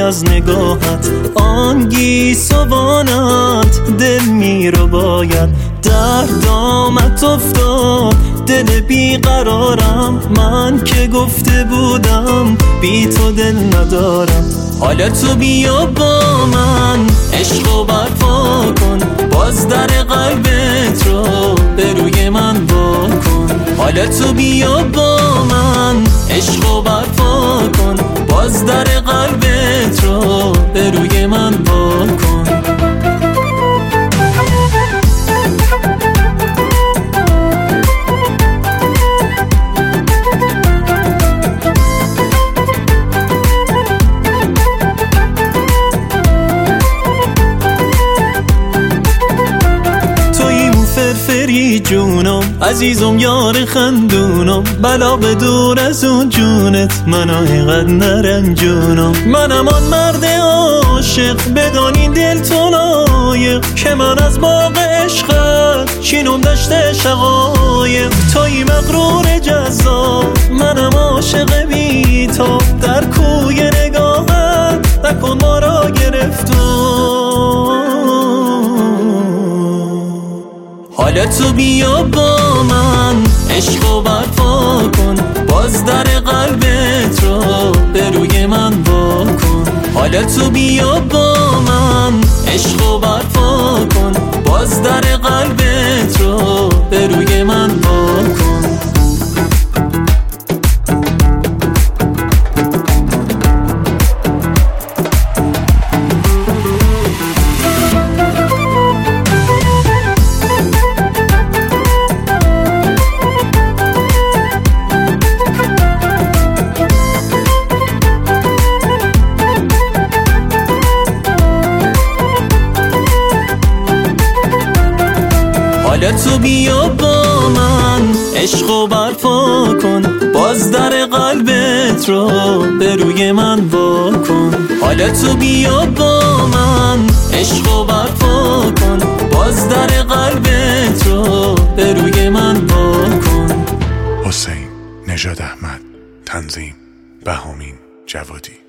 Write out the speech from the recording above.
از نگاهت، آن گیسوانت دل می رو باید. در دامت افتاد دل بیقرارم، من که گفته بودم بی تو دل ندارم. حالا تو بیا با من عشقو برپا کن، باز در قلبت رو به روی من وا کن. حالا تو بیا با من عشقو برپا کن، باز در قلبت رو به روی من وا کن. فرفری جونم عزیزم یار خندونم، بلا به دور از اون جونت منو اینقدر نرنجونم. منم آن مرد عاشق بدان این دل تو لایق، که من از باغ عشقت چینم دشت شقایق. توی مغرور جذاب منم عاشق بی تو، در کوی نگاهت نکن ما را گرفتم. حالا تو بیا با من عشقو برپا کن، باز در قلبت رو به روی من وا کن. حالا تو بیا با من عشقو برپا کن، باز در قلبت رو به روی من وا کن. حالا تو بیا با من عشقو برپا کن، باز در قلبت رو به روی من وا کن. حالا تو بیا با من عشقو برپا کن، باز در قلبت رو به روی من وا کن. حسین نژاد احمد، تنظیم بهامین جوادی.